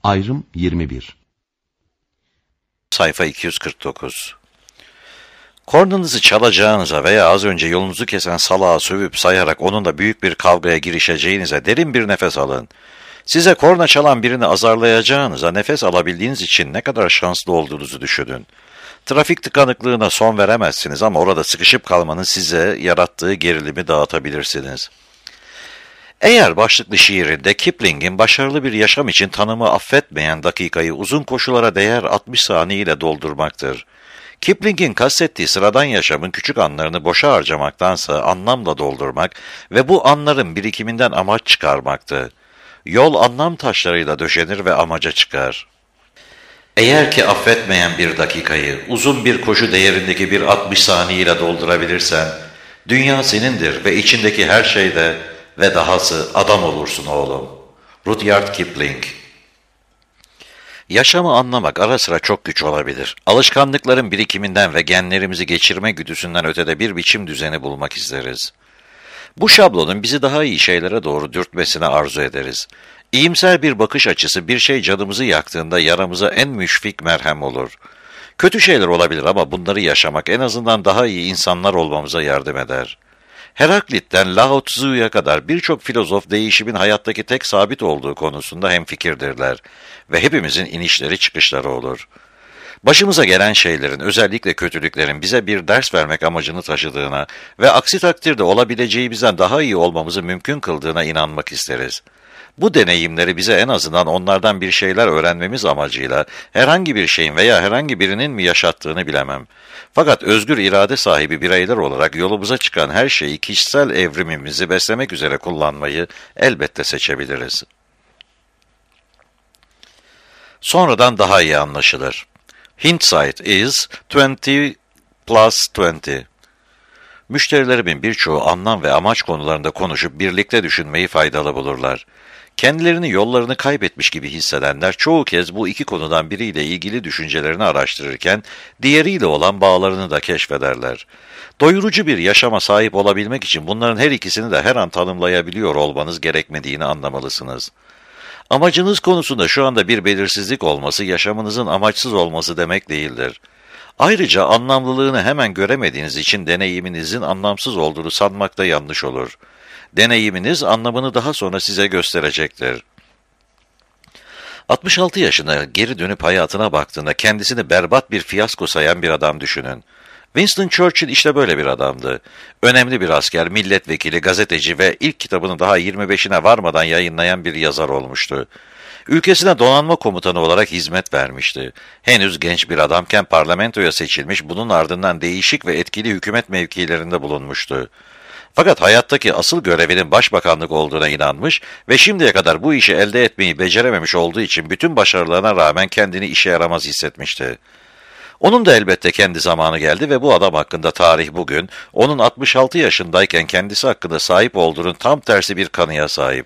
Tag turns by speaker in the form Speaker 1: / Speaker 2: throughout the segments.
Speaker 1: Ayrım 21.
Speaker 2: Sayfa 249. Kornanızı çalacağınıza veya az önce yolunuzu kesen salağı sövüp sayarak onunla büyük bir kavgaya girişeceğinize derin bir nefes alın. Size korna çalan birini azarlayacağınıza nefes alabildiğiniz için ne kadar şanslı olduğunuzu düşünün. Trafik tıkanıklığına son veremezsiniz ama orada sıkışıp kalmanın size yarattığı gerilimi dağıtabilirsiniz. Eğer başlıklı şiirinde Kipling'in başarılı bir yaşam için tanımı affetmeyen dakikayı uzun koşulara değer 60 saniye ile doldurmaktır. Kipling'in kastettiği sıradan yaşamın küçük anlarını boşa harcamaktansa anlamla doldurmak ve bu anların birikiminden amaç çıkarmaktı. Yol anlam taşlarıyla döşenir ve amaca çıkar. Eğer ki affetmeyen bir dakikayı uzun bir koşu değerindeki bir 60 saniye ile doldurabilirsen, dünya senindir ve içindeki her şeyde ve dahası adam olursun oğlum. Rudyard Kipling. Yaşamı anlamak ara sıra çok güç olabilir. Alışkanlıkların birikiminden ve genlerimizi geçirme güdüsünden ötede bir biçim düzeni bulmak isteriz. Bu şablonun bizi daha iyi şeylere doğru dürtmesini arzu ederiz. İyimser bir bakış açısı bir şey canımızı yaktığında yaramıza en müşfik merhem olur. Kötü şeyler olabilir ama bunları yaşamak en azından daha iyi insanlar olmamıza yardım eder. Heraklit'ten Lao Tzu'ya kadar birçok filozof değişimin hayattaki tek sabit olduğu konusunda hemfikirdirler ve hepimizin inişleri çıkışları olur. Başımıza gelen şeylerin, özellikle kötülüklerin bize bir ders vermek amacını taşıdığına ve aksi takdirde olabileceğimizden daha iyi olmamızı mümkün kıldığına inanmak isteriz. Bu deneyimleri bize en azından onlardan bir şeyler öğrenmemiz amacıyla herhangi bir şeyin veya herhangi birinin mi yaşattığını bilemem. Fakat özgür irade sahibi bireyler olarak yolumuza çıkan her şeyi kişisel evrimimizi beslemek üzere kullanmayı elbette seçebiliriz. Sonradan daha iyi anlaşılır. Hindsight is 20 plus 20. Müşterilerimin birçoğu anlam ve amaç konularında konuşup birlikte düşünmeyi faydalı bulurlar. Kendilerini yollarını kaybetmiş gibi hissedenler çoğu kez bu iki konudan biriyle ilgili düşüncelerini araştırırken diğeriyle olan bağlarını da keşfederler. Doyurucu bir yaşama sahip olabilmek için bunların her ikisini de her an tanımlayabiliyor olmanız gerekmediğini anlamalısınız. Amacınız konusunda şu anda bir belirsizlik olması yaşamınızın amaçsız olması demek değildir. Ayrıca anlamlılığını hemen göremediğiniz için deneyiminizin anlamsız olduğunu sanmak da yanlış olur. Deneyiminiz anlamını daha sonra size gösterecektir. 66 yaşına geri dönüp hayatına baktığında kendisini berbat bir fiyasko sayan bir adam düşünün. Winston Churchill işte böyle bir adamdı. Önemli bir asker, milletvekili, gazeteci ve ilk kitabını daha 25'ine varmadan yayınlayan bir yazar olmuştu. Ülkesine donanma komutanı olarak hizmet vermişti. Henüz genç bir adamken parlamentoya seçilmiş, bunun ardından değişik ve etkili hükümet mevkilerinde bulunmuştu. Fakat hayattaki asıl görevinin başbakanlık olduğuna inanmış ve şimdiye kadar bu işi elde etmeyi becerememiş olduğu için bütün başarılarına rağmen kendini işe yaramaz hissetmişti. Onun da elbette kendi zamanı geldi ve bu adam hakkında tarih bugün, onun 66 yaşındayken kendisi hakkında sahip olduğunun tam tersi bir kanıya sahip.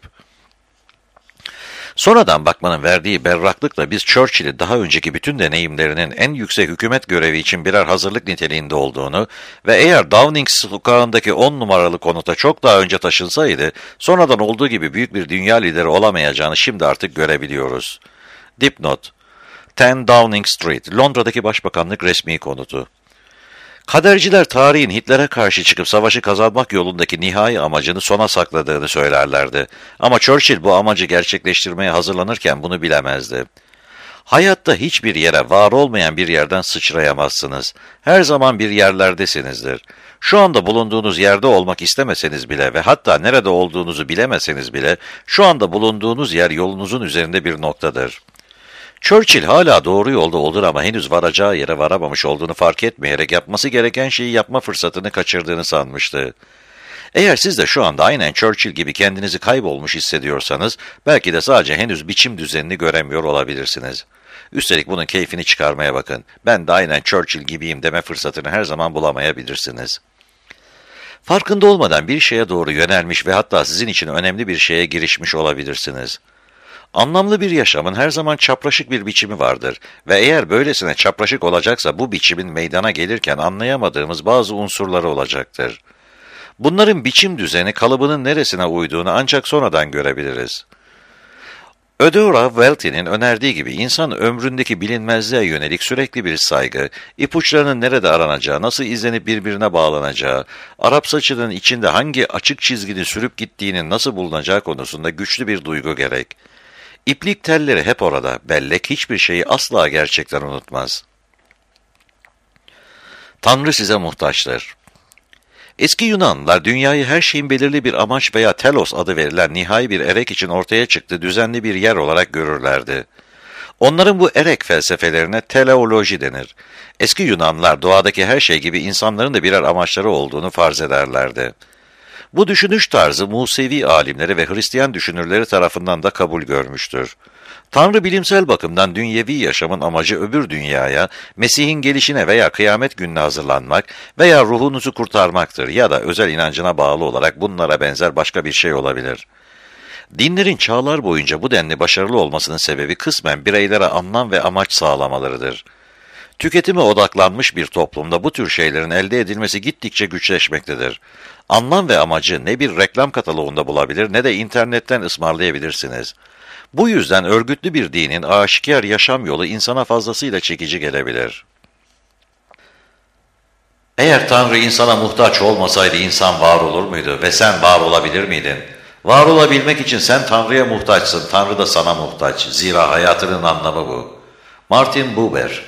Speaker 2: Sonradan bakmanın verdiği berraklıkla biz Churchill'i daha önceki bütün deneyimlerinin en yüksek hükümet görevi için birer hazırlık niteliğinde olduğunu ve eğer Downing sokağındaki 10 numaralı konuta çok daha önce taşınsaydı, sonradan olduğu gibi büyük bir dünya lideri olamayacağını şimdi artık görebiliyoruz. Dipnot: 10 Downing Street, Londra'daki başbakanlık resmi konutu. Kaderciler tarihin Hitler'e karşı çıkıp savaşı kazanmak yolundaki nihai amacını sona sakladığını söylerlerdi. Ama Churchill bu amacı gerçekleştirmeye hazırlanırken bunu bilemezdi. Hayatta hiçbir yere, var olmayan bir yerden sıçrayamazsınız. Her zaman bir yerlerdesinizdir. Şu anda bulunduğunuz yerde olmak istemeseniz bile ve hatta nerede olduğunuzu bilemeseniz bile, şu anda bulunduğunuz yer yolunuzun üzerinde bir noktadır. Churchill hala doğru yolda olur ama henüz varacağı yere varamamış olduğunu fark etmeyerek yapması gereken şeyi yapma fırsatını kaçırdığını sanmıştı. Eğer siz de şu anda aynen Churchill gibi kendinizi kaybolmuş hissediyorsanız, belki de sadece henüz biçim düzenini göremiyor olabilirsiniz. Üstelik bunun keyfini çıkarmaya bakın. Ben de aynen Churchill gibiyim deme fırsatını her zaman bulamayabilirsiniz. Farkında olmadan bir şeye doğru yönelmiş ve hatta sizin için önemli bir şeye girişmiş olabilirsiniz. Anlamlı bir yaşamın her zaman çapraşık bir biçimi vardır ve eğer böylesine çapraşık olacaksa bu biçimin meydana gelirken anlayamadığımız bazı unsurları olacaktır. Bunların biçim düzeni kalıbının neresine uyduğunu ancak sonradan görebiliriz. Eudora Welty'nin önerdiği gibi insan ömründeki bilinmezliğe yönelik sürekli bir saygı, ipuçlarının nerede aranacağı, nasıl izlenip birbirine bağlanacağı, Arap saçının içinde hangi açık çizginin sürüp gittiğinin nasıl bulunacağı konusunda güçlü bir duygu gerek. İplik telleri hep orada, bellek hiçbir şeyi asla gerçekten unutmaz. Tanrı size muhtaçtır. Eski Yunanlılar dünyayı her şeyin belirli bir amaç veya telos adı verilen nihai bir erek için ortaya çıktığı düzenli bir yer olarak görürlerdi. Onların bu erek felsefelerine teleoloji denir. Eski Yunanlılar doğadaki her şey gibi insanların da birer amaçları olduğunu farz ederlerdi. Bu düşünüş tarzı Musevi alimleri ve Hristiyan düşünürleri tarafından da kabul görmüştür. Tanrı bilimsel bakımdan dünyevi yaşamın amacı öbür dünyaya, Mesih'in gelişine veya kıyamet gününe hazırlanmak veya ruhunuzu kurtarmaktır ya da özel inancına bağlı olarak bunlara benzer başka bir şey olabilir. Dinlerin çağlar boyunca bu denli başarılı olmasının sebebi kısmen bireylere anlam ve amaç sağlamalarıdır. Tüketime odaklanmış bir toplumda bu tür şeylerin elde edilmesi gittikçe güçleşmektedir. Anlam ve amacı ne bir reklam kataloğunda bulabilir ne de internetten ısmarlayabilirsiniz. Bu yüzden örgütlü bir dinin aşikar yaşam yolu insana fazlasıyla çekici gelebilir. Eğer Tanrı insana muhtaç olmasaydı insan var olur muydu ve sen var olabilir miydin? Var olabilmek için sen Tanrı'ya muhtaçsın, Tanrı da sana muhtaç. Zira hayatının anlamı bu. Martin Buber.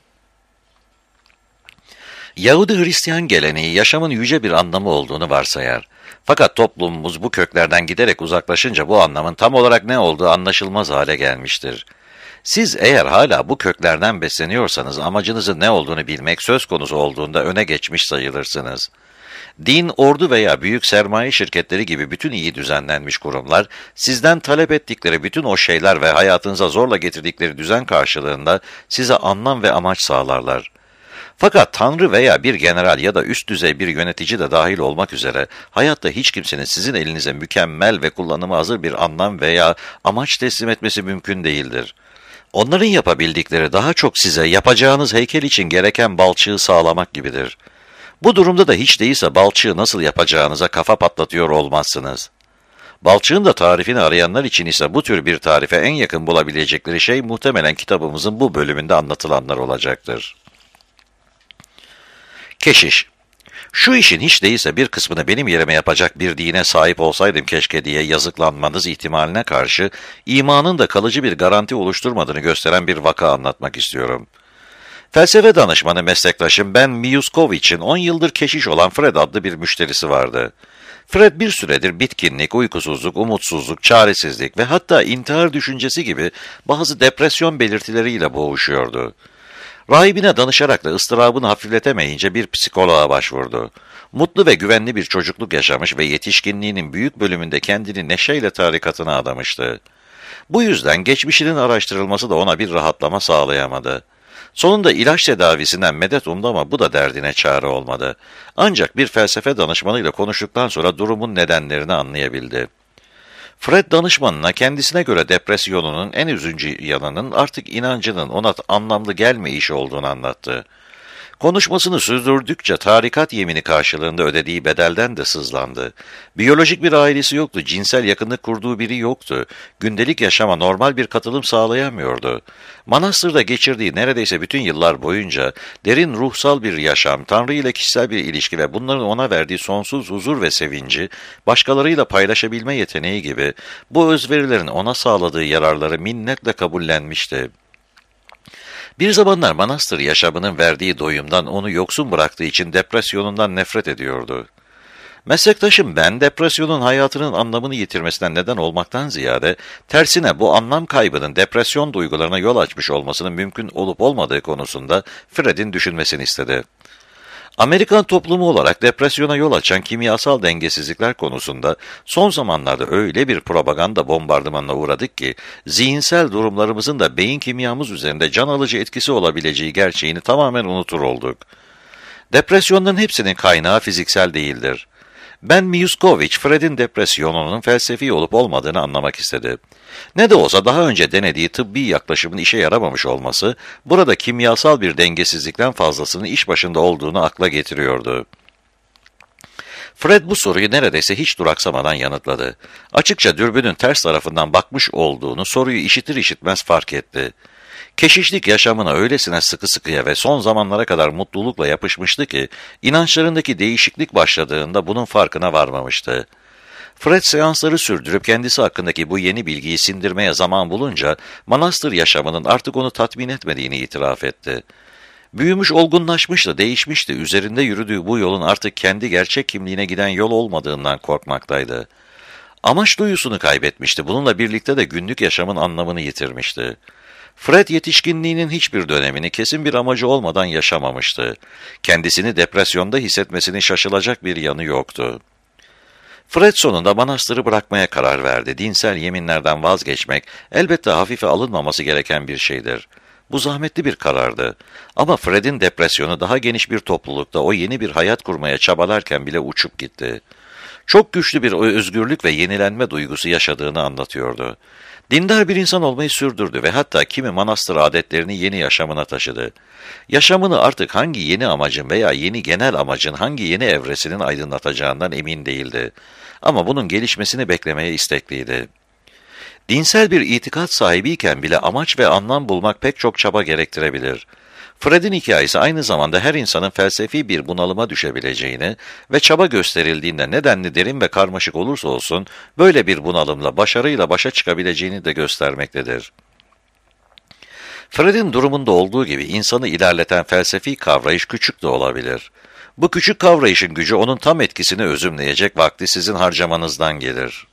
Speaker 2: Yahudi-Hristiyan geleneği yaşamın yüce bir anlamı olduğunu varsayar. Fakat toplumumuz bu köklerden giderek uzaklaşınca bu anlamın tam olarak ne olduğu anlaşılmaz hale gelmiştir. Siz eğer hala bu köklerden besleniyorsanız amacınızın ne olduğunu bilmek söz konusu olduğunda öne geçmiş sayılırsınız. Din, ordu veya büyük sermaye şirketleri gibi bütün iyi düzenlenmiş kurumlar, sizden talep ettikleri bütün o şeyler ve hayatınıza zorla getirdikleri düzen karşılığında size anlam ve amaç sağlarlar. Fakat Tanrı veya bir general ya da üst düzey bir yönetici de dahil olmak üzere hayatta hiç kimsenin sizin elinize mükemmel ve kullanıma hazır bir anlam veya amaç teslim etmesi mümkün değildir. Onların yapabildikleri daha çok size yapacağınız heykel için gereken balçığı sağlamak gibidir. Bu durumda da hiç değilse balçığı nasıl yapacağınıza kafa patlatıyor olmazsınız. Balçığın da tarifini arayanlar için ise bu tür bir tarife en yakın bulabilecekleri şey muhtemelen kitabımızın bu bölümünde anlatılanlar olacaktır. Keşiş. Şu işin hiç değilse bir kısmını benim yerime yapacak bir dine sahip olsaydım keşke diye yazıklanmanız ihtimaline karşı imanın da kalıcı bir garanti oluşturmadığını gösteren bir vaka anlatmak istiyorum. Felsefe danışmanı meslektaşım Ben Miyuskovich'in 10 yıldır keşiş olan Fred adlı bir müşterisi vardı. Fred bir süredir bitkinlik, uykusuzluk, umutsuzluk, çaresizlik ve hatta intihar düşüncesi gibi bazı depresyon belirtileriyle boğuşuyordu. Rahibine danışarak da ıstırabını hafifletemeyince bir psikoloğa başvurdu. Mutlu ve güvenli bir çocukluk yaşamış ve yetişkinliğinin büyük bölümünde kendini neşeyle tarikatına adamıştı. Bu yüzden geçmişinin araştırılması da ona bir rahatlama sağlayamadı. Sonunda ilaç tedavisinden medet umdu ama bu da derdine çare olmadı. Ancak bir felsefe danışmanıyla konuştuktan sonra durumun nedenlerini anlayabildi. Fred danışmanına kendisine göre depresyonunun en üzücü yanının artık inancının ona anlamlı gelmeyişi olduğunu anlattı. Konuşmasını sürdürdükçe tarikat yemini karşılığında ödediği bedelden de sızlandı. Biyolojik bir ailesi yoktu, cinsel yakınlık kurduğu biri yoktu. Gündelik yaşama normal bir katılım sağlayamıyordu. Manastırda geçirdiği neredeyse bütün yıllar boyunca derin ruhsal bir yaşam, Tanrı ile kişisel bir ilişki ve bunların ona verdiği sonsuz huzur ve sevinci, başkalarıyla paylaşabilme yeteneği gibi bu özverilerin ona sağladığı yararları minnetle kabullenmişti. Bir zamanlar manastır yaşamının verdiği doyumdan onu yoksun bıraktığı için depresyonundan nefret ediyordu. Meslektaşım Ben, depresyonun hayatının anlamını yitirmesinden neden olmaktan ziyade, tersine bu anlam kaybının depresyon duygularına yol açmış olmasının mümkün olup olmadığı konusunda Fred'in düşünmesini istedi. Amerikan toplumu olarak depresyona yol açan kimyasal dengesizlikler konusunda son zamanlarda öyle bir propaganda bombardımanına uğradık ki, zihinsel durumlarımızın da beyin kimyamız üzerinde can alıcı etkisi olabileceği gerçeğini tamamen unutur olduk. Depresyonların hepsinin kaynağı fiziksel değildir. Ben Miyuskovich, Fred'in depresyonunun felsefi olup olmadığını anlamak istedi. Ne de olsa daha önce denediği tıbbi yaklaşımın işe yaramamış olması, burada kimyasal bir dengesizlikten fazlasının iş başında olduğunu akla getiriyordu. Fred bu soruyu neredeyse hiç duraksamadan yanıtladı. Açıkça dürbünün ters tarafından bakmış olduğunu soruyu işitir işitmez fark etti. Keşişlik yaşamına öylesine sıkı sıkıya ve son zamanlara kadar mutlulukla yapışmıştı ki, inançlarındaki değişiklik başladığında bunun farkına varmamıştı. Fred seansları sürdürüp kendisi hakkındaki bu yeni bilgiyi sindirmeye zaman bulunca, manastır yaşamının artık onu tatmin etmediğini itiraf etti. Büyümüş, olgunlaşmıştı, değişmişti. Üzerinde yürüdüğü bu yolun artık kendi gerçek kimliğine giden yol olmadığından korkmaktaydı. Amaç duyusunu kaybetmişti. Bununla birlikte de günlük yaşamın anlamını yitirmişti. Fred yetişkinliğinin hiçbir dönemini kesin bir amacı olmadan yaşamamıştı. Kendisini depresyonda hissetmesinin şaşılacak bir yanı yoktu. Fred sonunda manastırı bırakmaya karar verdi. Dinsel yeminlerden vazgeçmek elbette hafife alınmaması gereken bir şeydir. Bu zahmetli bir karardı. Ama Fred'in depresyonu daha geniş bir toplulukta o yeni bir hayat kurmaya çabalarken bile uçup gitti. Çok güçlü bir özgürlük ve yenilenme duygusu yaşadığını anlatıyordu. Dindar bir insan olmayı sürdürdü ve hatta kimi manastır adetlerini yeni yaşamına taşıdı. Yaşamını artık hangi yeni amacın veya yeni genel amacın hangi yeni evresinin aydınlatacağından emin değildi. Ama bunun gelişmesini beklemeye istekliydi. Dinsel bir itikat sahibiyken bile amaç ve anlam bulmak pek çok çaba gerektirebilir. Fred'in hikayesi aynı zamanda her insanın felsefi bir bunalıma düşebileceğini ve çaba gösterildiğinde nedenli derin ve karmaşık olursa olsun böyle bir bunalımla başarıyla başa çıkabileceğini de göstermektedir. Fred'in durumunda olduğu gibi insanı ilerleten felsefi kavrayış küçük de olabilir. Bu küçük kavrayışın gücü onun tam etkisini özümleyecek vakti sizin harcamanızdan gelir.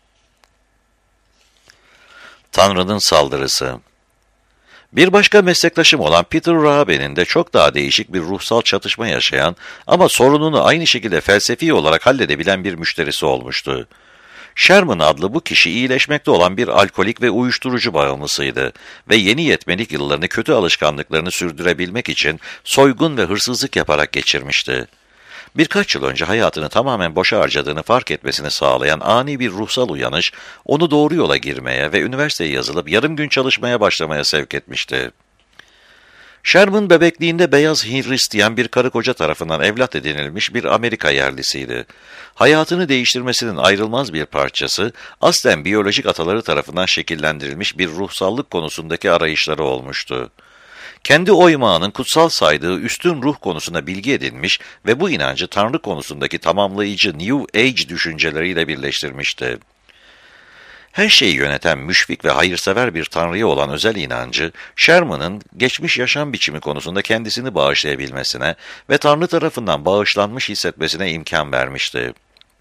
Speaker 2: Tanrı'nın saldırısı. Bir başka meslektaşım olan Peter Rahabe'nin de çok daha değişik bir ruhsal çatışma yaşayan ama sorununu aynı şekilde felsefi olarak halledebilen bir müşterisi olmuştu. Sherman adlı bu kişi iyileşmekte olan bir alkolik ve uyuşturucu bağımlısıydı ve yeni yetmelik yıllarını kötü alışkanlıklarını sürdürebilmek için soygun ve hırsızlık yaparak geçirmişti. Birkaç yıl önce hayatını tamamen boşa harcadığını fark etmesini sağlayan ani bir ruhsal uyanış, onu doğru yola girmeye ve üniversiteye yazılıp yarım gün çalışmaya başlamaya sevk etmişti. Sherman bebekliğinde beyaz Hristiyan bir karı koca tarafından evlat edinilmiş bir Amerika yerlisiydi. Hayatını değiştirmesinin ayrılmaz bir parçası, aslen biyolojik ataları tarafından şekillendirilmiş bir ruhsallık konusundaki arayışları olmuştu. Kendi oymağının kutsal saydığı üstün ruh konusunda bilgi edinmiş ve bu inancı Tanrı konusundaki tamamlayıcı New Age düşünceleriyle birleştirmişti. Her şeyi yöneten müşfik ve hayırsever bir Tanrı'ya olan özel inancı, Sherman'ın geçmiş yaşam biçimi konusunda kendisini bağışlayabilmesine ve Tanrı tarafından bağışlanmış hissetmesine imkan vermişti.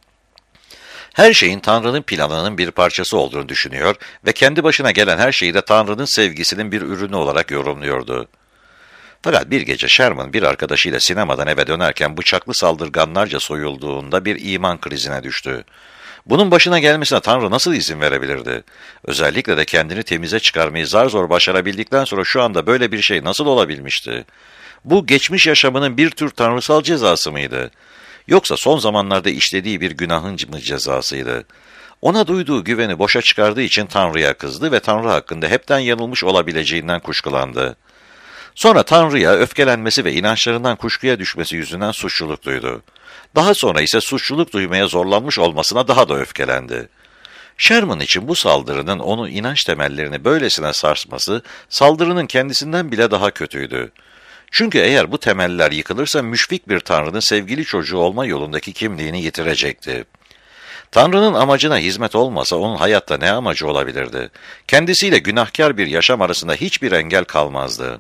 Speaker 2: Her şeyin Tanrı'nın planının bir parçası olduğunu düşünüyor ve kendi başına gelen her şeyi de Tanrı'nın sevgisinin bir ürünü olarak yorumluyordu. Fakat bir gece Sherman bir arkadaşıyla sinemadan eve dönerken bıçaklı saldırganlarca soyulduğunda bir iman krizine düştü. Bunun başına gelmesine Tanrı nasıl izin verebilirdi? Özellikle de kendini temize çıkarmayı zar zor başarabildikten sonra şu anda böyle bir şey nasıl olabilmişti? Bu geçmiş yaşamının bir tür tanrısal cezası mıydı? Yoksa son zamanlarda işlediği bir günahın mı cezasıydı? Ona duyduğu güveni boşa çıkardığı için Tanrı'ya kızdı ve Tanrı hakkında hepten yanılmış olabileceğinden kuşkulandı. Sonra Tanrı'ya öfkelenmesi ve inançlarından kuşkuya düşmesi yüzünden suçluluk duydu. Daha sonra ise suçluluk duymaya zorlanmış olmasına daha da öfkelendi. Sherman için bu saldırının onun inanç temellerini böylesine sarsması, saldırının kendisinden bile daha kötüydü. Çünkü eğer bu temeller yıkılırsa müşfik bir Tanrı'nın sevgili çocuğu olma yolundaki kimliğini yitirecekti. Tanrı'nın amacına hizmet olmasa onun hayatta ne amacı olabilirdi? Kendisiyle günahkar bir yaşam arasında hiçbir engel kalmazdı.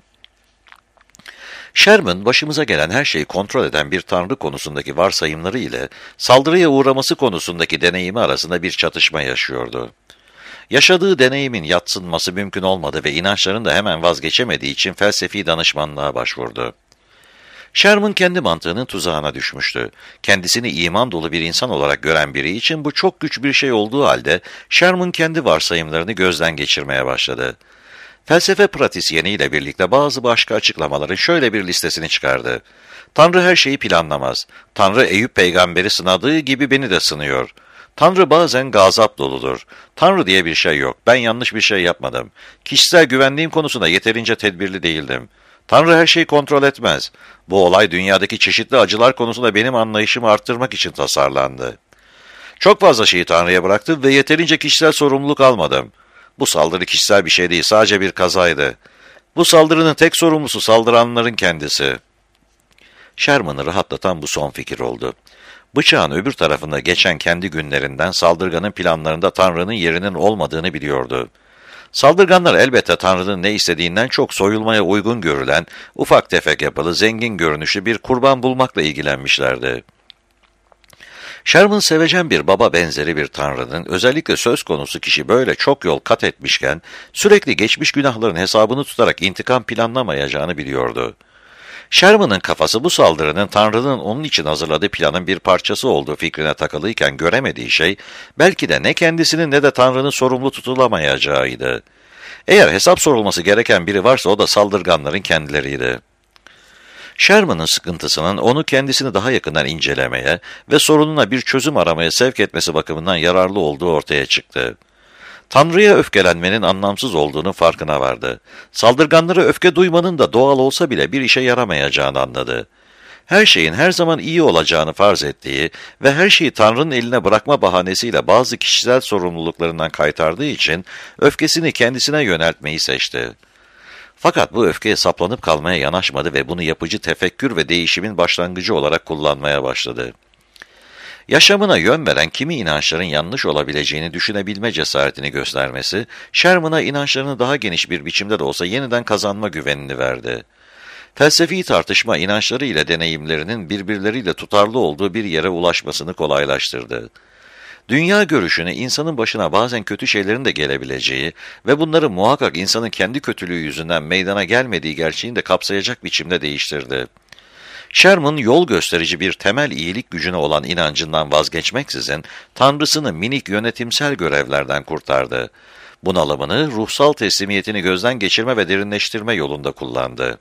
Speaker 2: Sherman, başımıza gelen her şeyi kontrol eden bir Tanrı konusundaki varsayımları ile saldırıya uğraması konusundaki deneyimi arasında bir çatışma yaşıyordu. Yaşadığı deneyimin yadsınması mümkün olmadı ve inançlarını da hemen vazgeçemediği için felsefi danışmanlığa başvurdu. Sherman kendi mantığının tuzağına düşmüştü. Kendisini iman dolu bir insan olarak gören biri için bu çok güç bir şey olduğu halde Sherman kendi varsayımlarını gözden geçirmeye başladı. Felsefe pratisyeniyle birlikte bazı başka açıklamaların şöyle bir listesini çıkardı. Tanrı her şeyi planlamaz. Tanrı Eyüp peygamberi sınadığı gibi beni de sınıyor. Tanrı bazen gazap doludur. Tanrı diye bir şey yok. Ben yanlış bir şey yapmadım. Kişisel güvenliğim konusunda yeterince tedbirli değildim. Tanrı her şeyi kontrol etmez. Bu olay dünyadaki çeşitli acılar konusunda benim anlayışımı arttırmak için tasarlandı. Çok fazla şeyi Tanrı'ya bıraktım ve yeterince kişisel sorumluluk almadım. Bu saldırı kişisel bir şey değil, sadece bir kazaydı. Bu saldırının tek sorumlusu saldıranların kendisi. Sherman'ı rahatlatan bu son fikir oldu. Bıçağın öbür tarafında geçen kendi günlerinden saldırganın planlarında Tanrı'nın yerinin olmadığını biliyordu. Saldırganlar elbette Tanrı'nın ne istediğinden çok soyulmaya uygun görülen, ufak tefek yapılı, zengin görünüşlü bir kurban bulmakla ilgilenmişlerdi. Sherman sevecen bir baba benzeri bir Tanrı'nın, özellikle söz konusu kişi böyle çok yol kat etmişken, sürekli geçmiş günahların hesabını tutarak intikam planlamayacağını biliyordu. Sherman'ın kafası bu saldırının Tanrı'nın onun için hazırladığı planın bir parçası olduğu fikrine takılıyken göremediği şey, belki de ne kendisinin ne de Tanrı'nın sorumlu tutulamayacağıydı. Eğer hesap sorulması gereken biri varsa o da saldırganların kendileriydi. Sherman'ın sıkıntısının onu kendisini daha yakından incelemeye ve sorununa bir çözüm aramaya sevk etmesi bakımından yararlı olduğu ortaya çıktı. Tanrı'ya öfkelenmenin anlamsız olduğunu farkına vardı. Saldırganlara öfke duymanın da doğal olsa bile bir işe yaramayacağını anladı. Her şeyin her zaman iyi olacağını farz ettiği ve her şeyi Tanrı'nın eline bırakma bahanesiyle bazı kişisel sorumluluklarından kaytardığı için öfkesini kendisine yöneltmeyi seçti. Fakat bu öfkeye saplanıp kalmaya yanaşmadı ve bunu yapıcı tefekkür ve değişimin başlangıcı olarak kullanmaya başladı. Yaşamına yön veren kimi inançların yanlış olabileceğini düşünebilme cesaretini göstermesi, Sherman'a inançlarını daha geniş bir biçimde de olsa yeniden kazanma güvenini verdi. Felsefi tartışma inançları ile deneyimlerinin birbirleriyle tutarlı olduğu bir yere ulaşmasını kolaylaştırdı. Dünya görüşünü insanın başına bazen kötü şeylerin de gelebileceği ve bunları muhakkak insanın kendi kötülüğü yüzünden meydana gelmediği gerçeğini de kapsayacak biçimde değiştirdi. Sherman, yol gösterici bir temel iyilik gücüne olan inancından vazgeçmeksizin, Tanrısını minik yönetimsel görevlerden kurtardı. Bunalımını, ruhsal teslimiyetini gözden geçirme ve derinleştirme yolunda kullandı.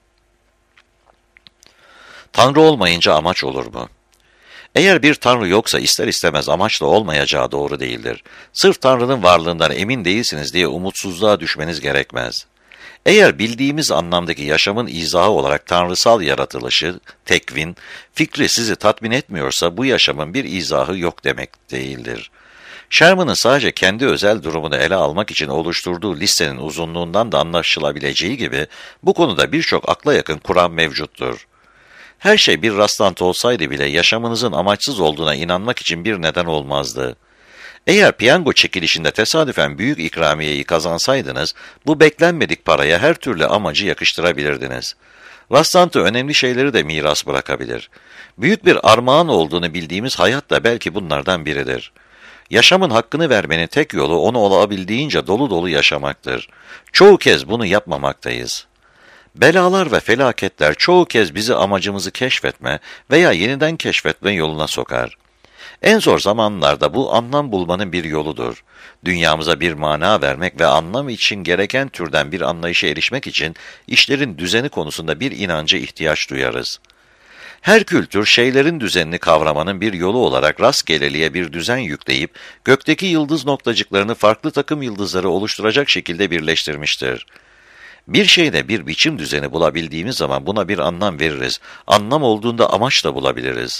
Speaker 2: Tanrı olmayınca amaç olur mu? Eğer bir Tanrı yoksa ister istemez amaç da olmayacağı doğru değildir. Sırf Tanrı'nın varlığından emin değilsiniz diye umutsuzluğa düşmeniz gerekmez. Eğer bildiğimiz anlamdaki yaşamın izahı olarak tanrısal yaratılışı, tekvin, fikri sizi tatmin etmiyorsa bu yaşamın bir izahı yok demek değildir. Sherman'ın sadece kendi özel durumunu ele almak için oluşturduğu listenin uzunluğundan da anlaşılabileceği gibi bu konuda birçok akla yakın kuram mevcuttur. Her şey bir rastlantı olsaydı bile yaşamınızın amaçsız olduğuna inanmak için bir neden olmazdı. Eğer piyango çekilişinde tesadüfen büyük ikramiyeyi kazansaydınız, bu beklenmedik paraya her türlü amacı yakıştırabilirdiniz. Rastlantı önemli şeyleri de miras bırakabilir. Büyük bir armağan olduğunu bildiğimiz hayat da belki bunlardan biridir. Yaşamın hakkını vermenin tek yolu onu olabildiğince dolu dolu yaşamaktır. Çoğu kez bunu yapmamaktayız. Belalar ve felaketler çoğu kez bizi amacımızı keşfetme veya yeniden keşfetme yoluna sokar. En zor zamanlarda bu anlam bulmanın bir yoludur. Dünyamıza bir mana vermek ve anlam için gereken türden bir anlayışa erişmek için işlerin düzeni konusunda bir inanca ihtiyaç duyarız. Her kültür şeylerin düzenini kavramanın bir yolu olarak rastgeleliğe bir düzen yükleyip gökteki yıldız noktacıklarını farklı takım yıldızları oluşturacak şekilde birleştirmiştir. Bir şeyde bir biçim düzeni bulabildiğimiz zaman buna bir anlam veririz. Anlam olduğunda amaç da bulabiliriz.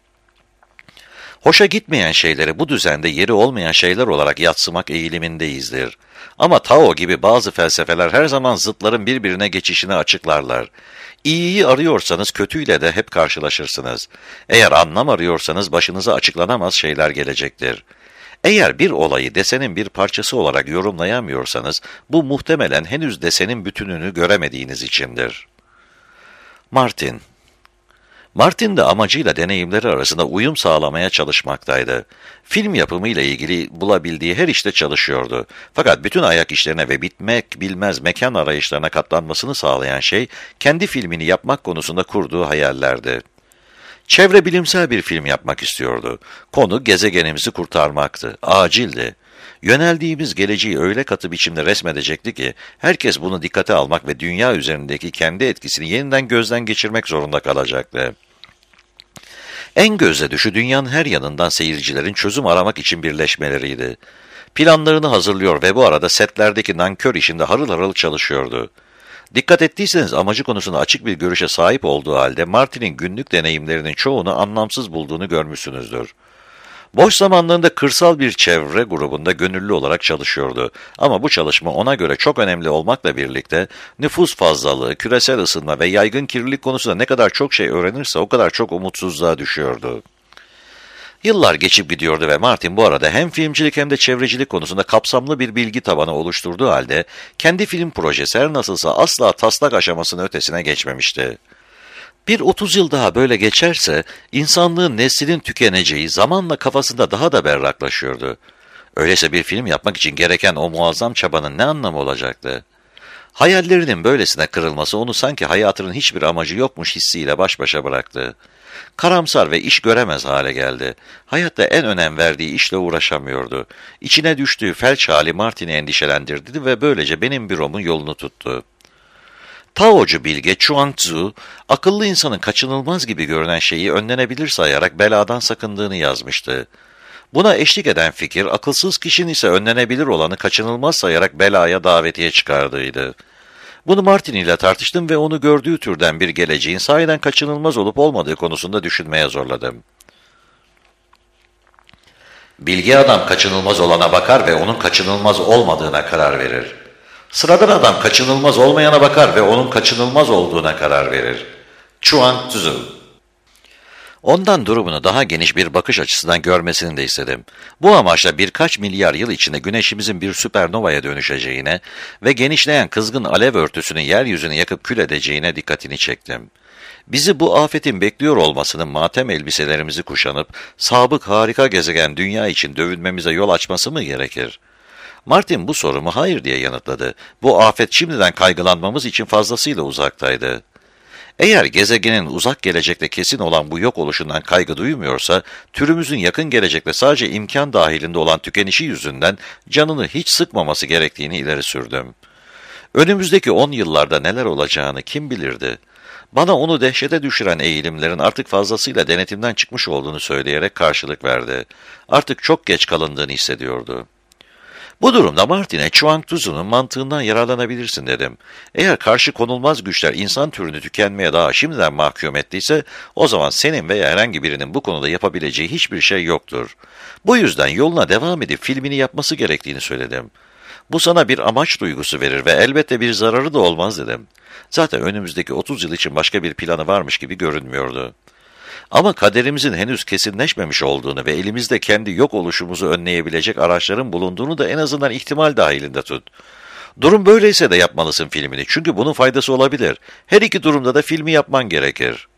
Speaker 2: Hoşa gitmeyen şeyleri bu düzende yeri olmayan şeyler olarak yadsımak eğilimindeyizdir. Ama Tao gibi bazı felsefeler her zaman zıtların birbirine geçişini açıklarlar. İyiyi arıyorsanız kötüyle de hep karşılaşırsınız. Eğer anlam arıyorsanız başınıza açıklanamaz şeyler gelecektir. Eğer bir olayı desenin bir parçası olarak yorumlayamıyorsanız, bu muhtemelen henüz desenin bütününü göremediğiniz içindir. Martin de amacıyla deneyimleri arasında uyum sağlamaya çalışmaktaydı. Film yapımıyla ilgili bulabildiği her işte çalışıyordu. Fakat bütün ayak işlerine ve bitmek bilmez mekan arayışlarına katlanmasını sağlayan şey, kendi filmini yapmak konusunda kurduğu hayallerdi. Çevre bilimsel bir film yapmak istiyordu. Konu gezegenimizi kurtarmaktı. Acildi. Yöneldiğimiz geleceği öyle katı biçimde resmedecekti ki, herkes bunu dikkate almak ve dünya üzerindeki kendi etkisini yeniden gözden geçirmek zorunda kalacaktı. En gözle düşü dünyanın her yanından seyircilerin çözüm aramak için birleşmeleriydi. Planlarını hazırlıyor ve bu arada setlerdeki nankör işinde harıl harıl çalışıyordu. Dikkat ettiyseniz amacı konusunda açık bir görüşe sahip olduğu halde Martin'in günlük deneyimlerinin çoğunu anlamsız bulduğunu görmüşsünüzdür. Boş zamanlarında kırsal bir çevre grubunda gönüllü olarak çalışıyordu. Ama bu çalışma ona göre çok önemli olmakla birlikte nüfus fazlalığı, küresel ısınma ve yaygın kirlilik konusunda ne kadar çok şey öğrenirse o kadar çok umutsuzluğa düşüyordu. Yıllar geçip gidiyordu ve Martin bu arada hem filmcilik hem de çevrecilik konusunda kapsamlı bir bilgi tabanı oluşturduğu halde kendi film projesi her nasılsa asla taslak aşamasının ötesine geçmemişti. Bir 30 yıl daha böyle geçerse insanlığın neslinin tükeneceği zamanla kafasında daha da berraklaşıyordu. Öyleyse bir film yapmak için gereken o muazzam çabanın ne anlamı olacaktı? Hayallerinin böylesine kırılması onu sanki hayatının hiçbir amacı yokmuş hissiyle baş başa bıraktı. Karamsar ve iş göremez hale geldi. Hayatta en önem verdiği işle uğraşamıyordu. İçine düştüğü felç hali Martin'i endişelendirdi ve böylece benim büromun yolunu tuttu. Taocu bilge Chuang Tzu, akıllı insanın kaçınılmaz gibi görünen şeyi önlenebilir sayarak beladan sakındığını yazmıştı. Buna eşlik eden fikir, akılsız kişinin ise önlenebilir olanı kaçınılmaz sayarak belaya davetiye çıkardığıydı. Bunu Martin ile tartıştım ve onu gördüğü türden bir geleceğin sahiden kaçınılmaz olup olmadığı konusunda düşünmeye zorladım. Bilge adam kaçınılmaz olana bakar ve onun kaçınılmaz olmadığına karar verir. Sıradan adam kaçınılmaz olmayana bakar ve onun kaçınılmaz olduğuna karar verir. Chuang Tzu. Ondan durumunu daha geniş bir bakış açısından görmesini de istedim. Bu amaçla birkaç milyar yıl içinde güneşimizin bir süpernovaya dönüşeceğine ve genişleyen kızgın alev örtüsünün yeryüzünü yakıp kül edeceğine dikkatini çektim. Bizi bu afetin bekliyor olmasının matem elbiselerimizi kuşanıp sabık harika gezegen dünya için dövünmemize yol açması mı gerekir? Martin bu sorumu hayır diye yanıtladı. Bu afet şimdiden kaygılanmamız için fazlasıyla uzaktaydı. Eğer gezegenin uzak gelecekte kesin olan bu yok oluşundan kaygı duymuyorsa, türümüzün yakın gelecekte sadece imkan dahilinde olan tükenişi yüzünden canını hiç sıkmaması gerektiğini ileri sürdüm. Önümüzdeki 10 yıllarda neler olacağını kim bilirdi? Bana onu dehşete düşüren eğilimlerin artık fazlasıyla denetimden çıkmış olduğunu söyleyerek karşılık verdi. Artık çok geç kalındığını hissediyordu. Bu durumda Martin'e Chuang Tzu'nun mantığından yararlanabilirsin dedim. Eğer karşı konulmaz güçler insan türünü tükenmeye daha şimdiden mahkum ettiyse, o zaman senin veya herhangi birinin bu konuda yapabileceği hiçbir şey yoktur. Bu yüzden yoluna devam edip filmini yapması gerektiğini söyledim. Bu sana bir amaç duygusu verir ve elbette bir zararı da olmaz dedim. Zaten önümüzdeki 30 yıl için başka bir planı varmış gibi görünmüyordu. Ama kaderimizin henüz kesinleşmemiş olduğunu ve elimizde kendi yok oluşumuzu önleyebilecek araçların bulunduğunu da en azından ihtimal dahilinde tut. Durum böyleyse de yapmalısın filmini, çünkü bunun faydası olabilir. Her iki durumda da filmi yapman gerekir.